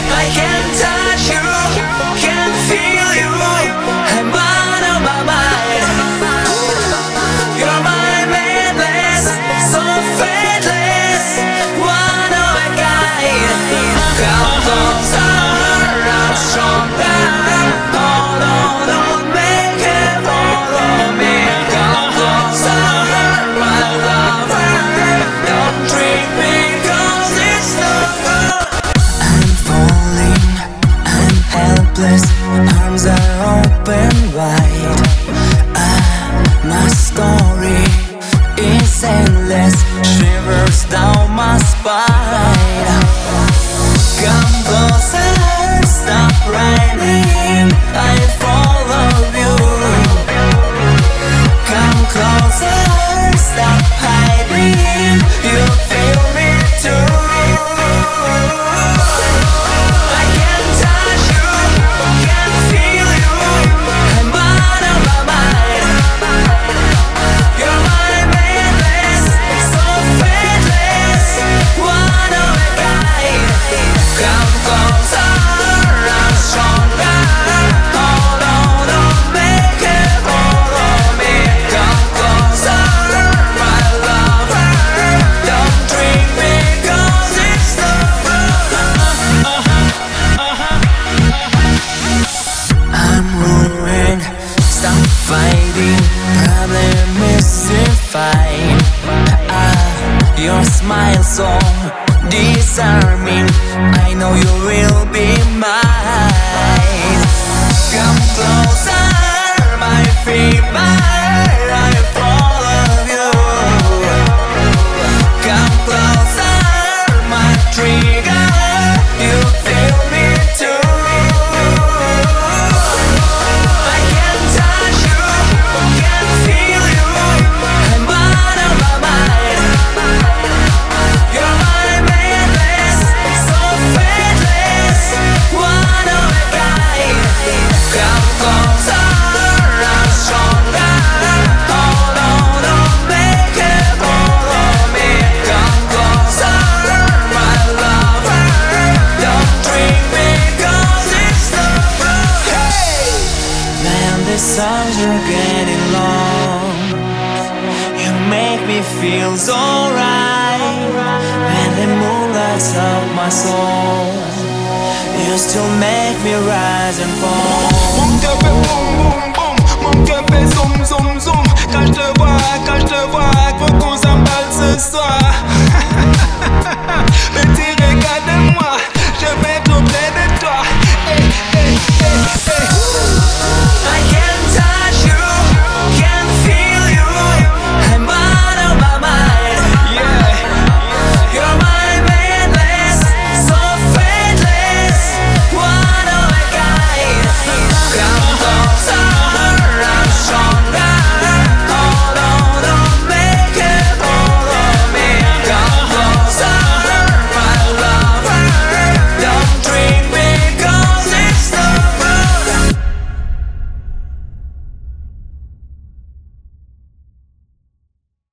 I can touch you, can feel you. I'm out of my mind. You're my madness, so faithless, one of a kind. Come closer, I'm stronger. Hold on, don't make it follow me. Come closer, my lover. Don't treat me 'cause it's no good. I'm falling, I'm helpless. Arms are open wide. My story is endless. Shivers down my spine. Come closer, stop running. I follow you. Come closer, stop hiding. You feel me too. I can touch you, can feel you. I'm out of my mind. You're my madness, so faithless, one of a kind. Come closer, I'm stronger. Hold on, don't make it follow me. Come closer, my lover. Don't treat me 'cause it's no good. I'm ruined, stop fighting. Problem is fine. Your smile so disarming. I know you will be mine. Come closer, my fever. I follow you. Come closer, my trigger. You feel me too. I can touch you, can feel you. I'm out of my mind. You're my madness, so faithless, one of a kind. Come closer, I'm stronger. Hold on, don't make it follow me. Come closer, my lover. Don't treat me 'cause it's no good. Hey! Man, the songs are getting long. You make me feel so right. When the moon lights up my soul, you still make me rise and fall.